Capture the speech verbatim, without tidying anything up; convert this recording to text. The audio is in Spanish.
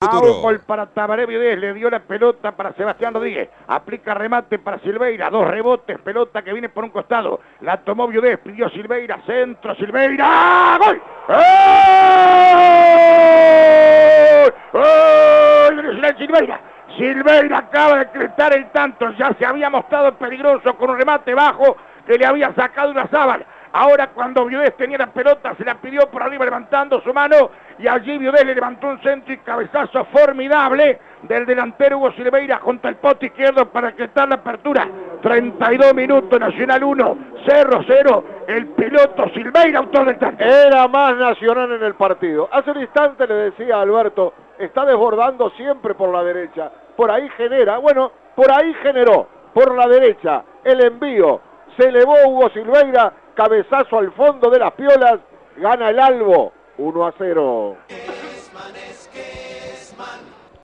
futuro. Gol para Tabaré Viudés, le dio la pelota para Sebastián Rodríguez. Aplica remate para Silveira, dos rebotes, pelota que viene por un costado. La tomó Viudés, pidió Silveira, centro, Silveira. ¡Gol! ¡Gol! ¡Gol! Silveira. Silveira acaba de cretar el tanto, ya se había mostrado peligroso con un remate bajo que le había sacado una sábana. Ahora cuando Viudés tenía la pelota se la pidió por arriba levantando su mano y allí Viudés le levantó un centro y cabezazo formidable del delantero Hugo Silveira contra el poste izquierdo para cretar la apertura. treinta y dos minutos, Nacional uno, Cerro cero, el piloto Silveira, autor del tanto. Era más Nacional en el partido. Hace un instante le decía a Alberto, está desbordando siempre por la derecha. Por ahí genera, bueno, por ahí generó, por la derecha, el envío. Se elevó Hugo Silveira, cabezazo al fondo de las piolas, gana el Albo, uno a cero.